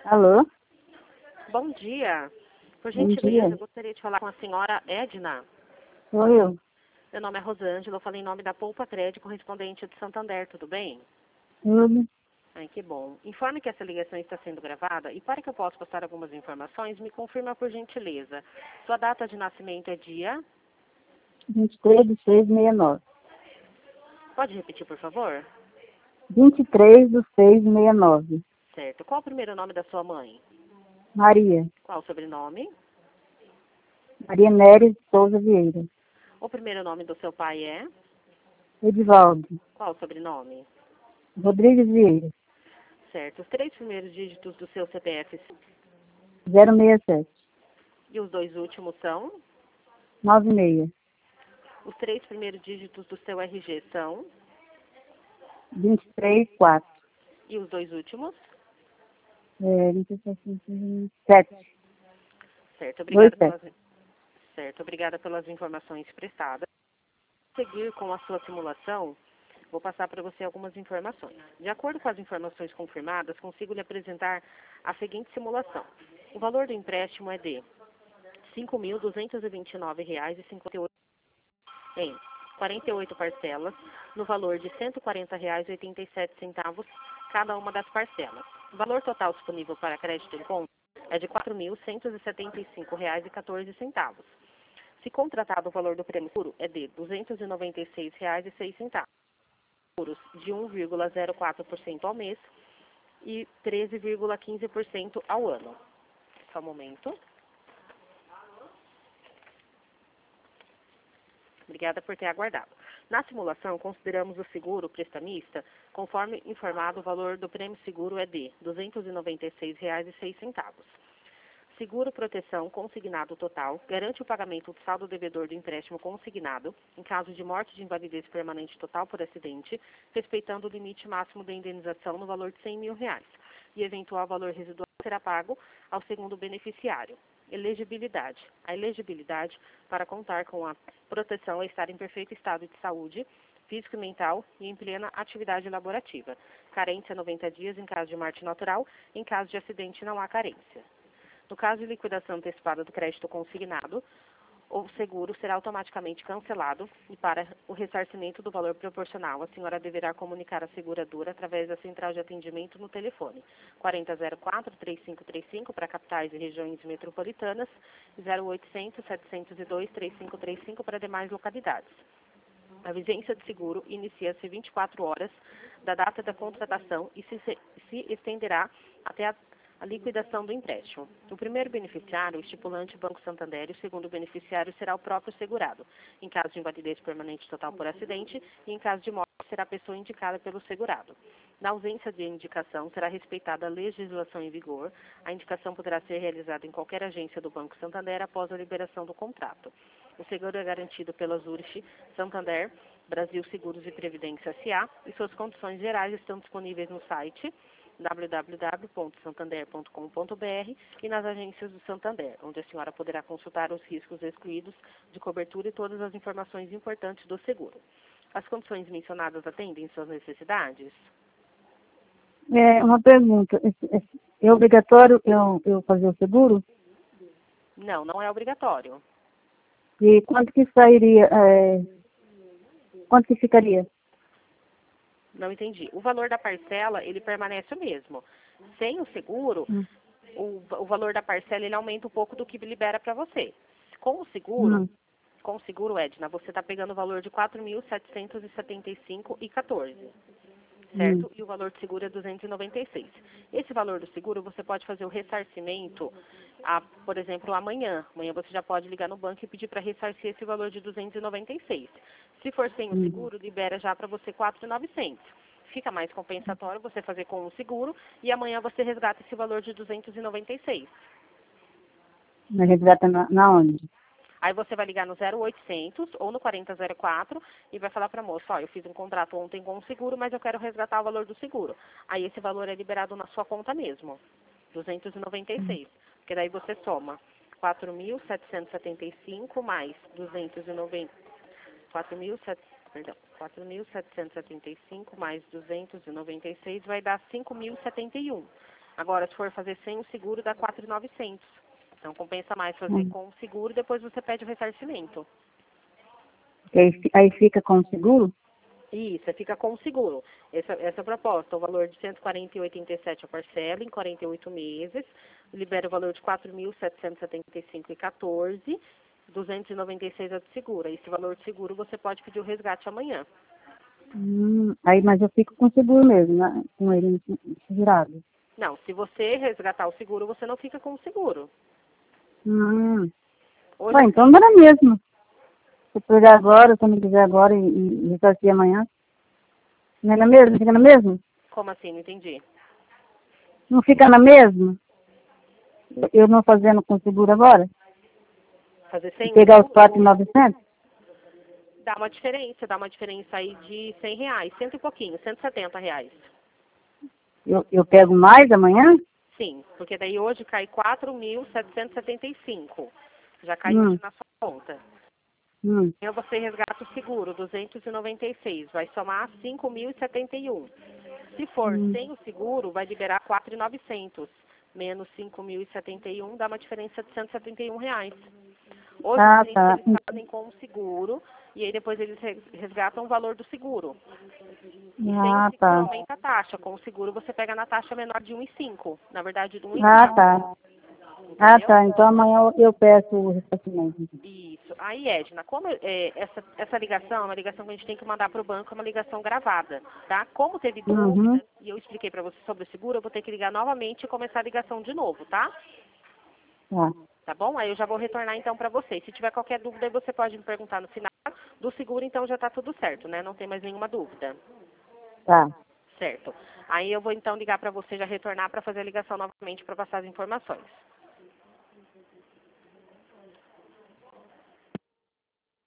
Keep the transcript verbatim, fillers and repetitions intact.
Alô? Bom dia. Por Bom gentileza, eu dia. gostaria de falar com a senhora Edna. Sou eu. Meu nome é Rosângela, eu falei em nome da Poupa Crédito, correspondente de Santander, tudo bem? Tudo. Ai, que bom. Informe que essa ligação está sendo gravada e para que eu possa passar algumas informações, me confirma por gentileza. Sua data de nascimento é dia? vinte e três de seis de sessenta e nove. Pode repetir, por favor? vinte e três de seis de sessenta e nove. Certo. Qual o primeiro nome da sua mãe? Maria. Qual o sobrenome? Maria Neres Souza Vieira. O primeiro nome do seu pai é? Edivaldo. Qual o sobrenome? Rodrigues Vieira. Certo. Os três primeiros dígitos do seu C P F zero seis sete. e os dois últimos são? nove seis. Os três primeiros dígitos do seu R G são? vinte e três quatro. E os dois últimos? É, vinte e sete. sete. Certo, dois obrigada sete. pelas, certo, obrigada pelas informações prestadas. Para seguir com a sua simulação, vou passar para você algumas informações. De acordo com as informações confirmadas, consigo lhe apresentar a seguinte simulação. O valor do empréstimo é de cinco mil duzentos e vinte e nove reais e cinquenta e oito centavos em quarenta e oito parcelas, no valor de cento e quarenta reais e oitenta e sete centavos cada uma das parcelas. O valor total disponível para crédito em conta é de quatro mil cento e setenta e cinco reais e quatorze centavos. Se contratado, o valor do prêmio seguro é de duzentos e noventa e seis reais e seis centavos. Juros de um vírgula zero quatro por cento ao mês e treze vírgula quinze por cento ao ano. Só um momento. Obrigada por ter aguardado. Na simulação, consideramos o seguro prestamista, conforme informado, o valor do prêmio seguro é de duzentos e noventa e seis reais e seis centavos. Seguro proteção consignado total garante o pagamento do saldo devedor do empréstimo consignado em caso de morte de invalidez permanente total por acidente, respeitando o limite máximo da indenização no valor de cem mil reais. E eventual valor residual será pago ao segundo beneficiário. Elegibilidade. A elegibilidade para contar com a proteção é estar em perfeito estado de saúde, físico e mental e em plena atividade laborativa. Carência noventa dias em caso de morte natural, em caso de acidente não há carência. No caso de liquidação antecipada do crédito consignado, o seguro será automaticamente cancelado e para o ressarcimento do valor proporcional, a senhora deverá comunicar a seguradora através da central de atendimento no telefone quatro zero zero quatro, três cinco três cinco para capitais e regiões metropolitanas e zero oitocentos, setecentos e dois, três cinco três cinco para demais localidades. A vigência do seguro inicia-se vinte e quatro horas da data da contratação e se, se estenderá até a a liquidação do empréstimo. O primeiro beneficiário, o estipulante Banco Santander, e o segundo beneficiário será o próprio segurado. Em caso de invalidez permanente total por acidente e em caso de morte, será a pessoa indicada pelo segurado. Na ausência de indicação, será respeitada a legislação em vigor. A indicação poderá ser realizada em qualquer agência do Banco Santander após a liberação do contrato. O seguro é garantido pela Zurich Santander, Brasil Seguros e Previdência S A e suas condições gerais estão disponíveis no site w w w ponto santander ponto com ponto b r e nas agências do Santander, onde a senhora poderá consultar os riscos excluídos de cobertura e todas as informações importantes do seguro. As condições mencionadas atendem suas necessidades? É, uma pergunta. É obrigatório eu, eu fazer o seguro? Não, não é obrigatório. E quanto que sairia? É, quanto que ficaria? Não entendi. O valor da parcela, ele permanece o mesmo. Sem o seguro, Hum. o, o valor da parcela, ele aumenta um pouco do que libera para você. Com o seguro, Hum. com o seguro, Edna, você está pegando o valor de quatro mil setecentos e setenta e cinco reais e quatorze centavos. Hum. Certo? E o valor do seguro é duzentos e noventa e seis. Esse valor do seguro, você pode fazer o ressarcimento, a, por exemplo, amanhã. Amanhã você já pode ligar no banco e pedir para ressarcir esse valor de duzentos e noventa e seis. Se for sem o Hum. seguro, libera já para você quatro mil e novecentos. Fica mais compensatório você fazer com o seguro e amanhã você resgata esse valor de duzentos e noventa e seis. Mas resgata na, na onde? Aí você vai ligar no zero oitocentos ou no quarenta zero quatro e vai falar para a moça, ó, eu fiz um contrato ontem com o seguro, mas eu quero resgatar o valor do seguro. Aí esse valor é liberado na sua conta mesmo, duzentos e noventa e seis. Porque daí você soma quatro mil setecentos e setenta e cinco mais duzentos e noventa, quatro mil e setecentos, perdão, quatro mil setecentos e setenta e cinco mais duzentos e noventa e seis vai dar cinco mil e setenta e um. Agora, se for fazer sem o seguro, dá quatro mil e novecentos. Então, compensa mais fazer Hum. com o seguro e depois você pede o ressarcimento. Aí, fi- aí fica com o seguro? Isso, você fica com o seguro. Essa, essa proposta, o valor de cento e quarenta e oitenta e sete a parcela em quarenta e oito meses, libera o valor de quatro mil setecentos e setenta e cinco e quatorze, duzentos e noventa e seis é de seguro. Esse valor de seguro você pode pedir o resgate amanhã. Hum, aí, mas eu fico com o seguro mesmo, né? Com ele segurado. Não, se você resgatar o seguro, você não fica com o seguro. Hum. Hoje, Ué, então dá na mesma. Se eu pegar agora, se eu não quiser agora e, e, e ressarcir amanhã. Não é na mesma? Fica na mesma? como assim? Não entendi. Não fica na mesma? Eu eu não fazendo com seguro agora? Fazer E sem o pegar os seguro quatro mil e novecentos? dá uma diferença, dá uma diferença aí de cem reais, cento e pouquinho, cento e setenta reais. Eu, eu pego mais amanhã? Sim, porque daí hoje cai quatro mil setecentos e setenta e cinco. Já cai hoje Hum, na sua conta. hum, Amanhã você resgata o seguro, duzentos e noventa e seis, vai somar cinco mil e setenta e um. Se for hum. sem o seguro, vai liberar quatro mil e novecentos. Menos cinco mil e setenta e um dá uma diferença de cento e setenta e um reais. Os Ah, clientes, tá. eles fazem com o seguro e aí depois eles res- resgatam o valor do seguro. E sem o Ah, seguro tá. aumenta a taxa. Com o seguro você pega na taxa menor de um vírgula cinco. Na verdade, de um vírgula Ah, quatro. tá. Ah, Entendeu? tá. Então amanhã eu, eu peço o ressarcimento. Isso. Aí, Edna, como é, essa, essa ligação é uma ligação que a gente tem que mandar para o banco, é uma ligação gravada, tá? Como teve Uhum. dúvida e eu expliquei para você sobre o seguro, eu vou ter que ligar novamente e começar a ligação de novo, tá? Tá. Tá bom? Aí eu já vou retornar então para você. Se tiver qualquer dúvida, aí você pode me perguntar no final. Do seguro, então, já tá tudo certo, né? Não tem mais nenhuma dúvida. Tá. Certo. Aí eu vou então ligar para você já retornar para fazer a ligação novamente para passar as informações.